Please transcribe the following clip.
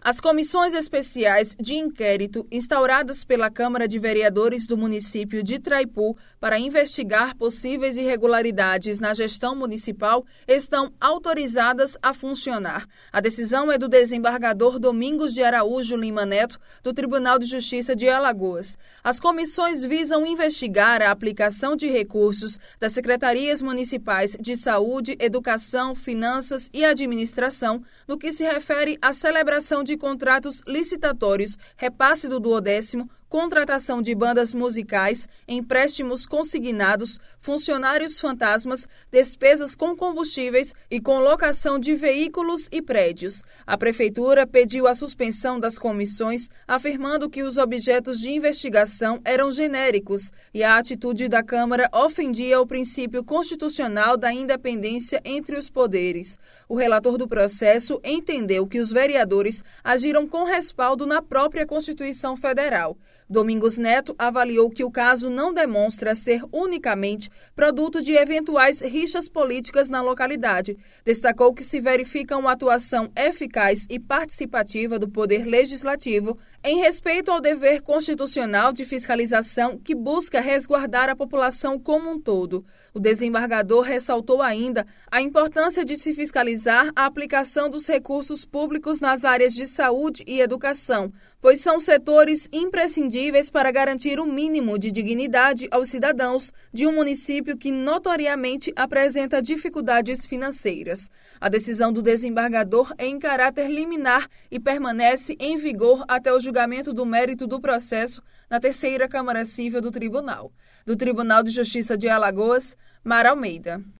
As comissões especiais de inquérito instauradas pela Câmara de Vereadores do município de Traipu para investigar possíveis irregularidades na gestão municipal estão autorizadas a funcionar. A decisão é do desembargador Domingos de Araújo Lima Neto, do Tribunal de Justiça de Alagoas. As comissões visam investigar a aplicação de recursos das secretarias municipais de Saúde, Educação, Finanças e Administração no que se refere à celebração de contratos licitatórios, repasse do 10º, contratação de bandas musicais, empréstimos consignados, funcionários fantasmas, despesas com combustíveis e com locação de veículos e prédios. A Prefeitura pediu a suspensão das comissões, afirmando que os objetos de investigação eram genéricos e a atitude da Câmara ofendia o princípio constitucional da independência entre os poderes. O relator do processo entendeu que os vereadores agiram com respaldo na própria Constituição Federal. Domingos Neto avaliou que o caso não demonstra ser unicamente produto de eventuais rixas políticas na localidade. Destacou que se verifica uma atuação eficaz e participativa do Poder Legislativo em respeito ao dever constitucional de fiscalização que busca resguardar a população como um todo. O desembargador ressaltou ainda a importância de se fiscalizar a aplicação dos recursos públicos nas áreas de saúde e educação, pois são setores imprescindíveis para garantir o mínimo de dignidade aos cidadãos de um município que notoriamente apresenta dificuldades financeiras. A decisão do desembargador é em caráter liminar e permanece em vigor até o julgamento do mérito do processo na 3ª Câmara Civil do Tribunal. Do Tribunal de Justiça de Alagoas, Mara Almeida.